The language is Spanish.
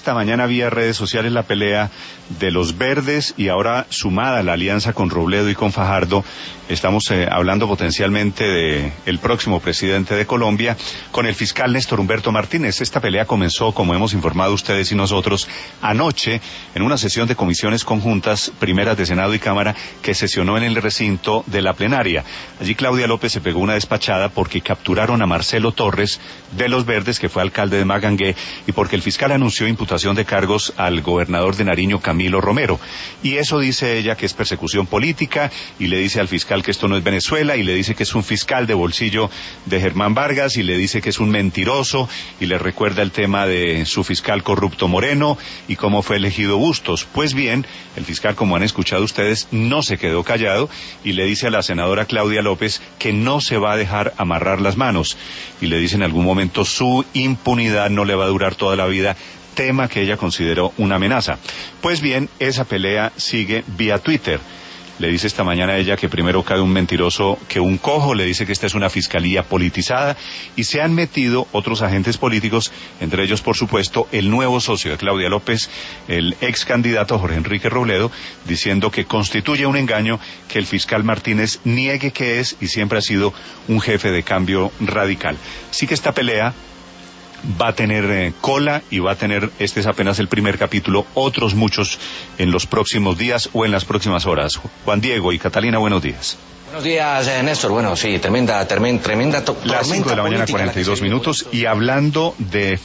esta mañana vía redes sociales la pelea de los verdes y ahora sumada la alianza con Robledo y con Fajardo. Estamos hablando potencialmente de el próximo presidente de Colombia con el fiscal Néstor Humberto Martínez. Esta pelea comenzó, como hemos informado ustedes y nosotros, anoche en una sesión de comisiones conjuntas, primeras de Senado y Cámara, que sesionó en el recinto de la plenaria. Allí Claudia López se pegó una despachada porque capturaron a Marcelo Torres de los Verdes, que fue alcalde de Magangué, y porque el fiscal anunció imputación de cargos al gobernador de Nariño, Camilo Romero. Y eso dice ella que es persecución política, y le dice al fiscal que esto no es Venezuela, y le dice que es un fiscal de bolsillo de Germán Vargas, y le dice que es un mentiroso, y le recuerda el tema de su fiscal corrupto Moreno, y cómo fue elegido Bustos. Pues bien, el fiscal, como han escuchado ustedes, no se quedó callado, y le dice a la senadora Claudia López que no se va a dejar amarrar las manos, y le dice en algún momento su impunidad no le va a durar toda la vida, tema que ella consideró una amenaza. Pues bien, esa pelea sigue vía Twitter. Le dice esta mañana a ella que primero cae un mentiroso que un cojo, le dice que esta es una fiscalía politizada, y se han metido otros agentes políticos, entre ellos, por supuesto, el nuevo socio de Claudia López, el ex candidato Jorge Enrique Robledo, diciendo que constituye un engaño que el fiscal Martínez niegue que es y siempre ha sido un jefe de cambio radical. Así que esta pelea va a tener cola y va a tener, este es apenas el primer capítulo, otros muchos en los próximos días o en las próximas horas. Juan Diego y Catalina, buenos días. Buenos días, Néstor. Bueno, sí, tremenda Las 5 de la mañana, 42 minutos, y hablando de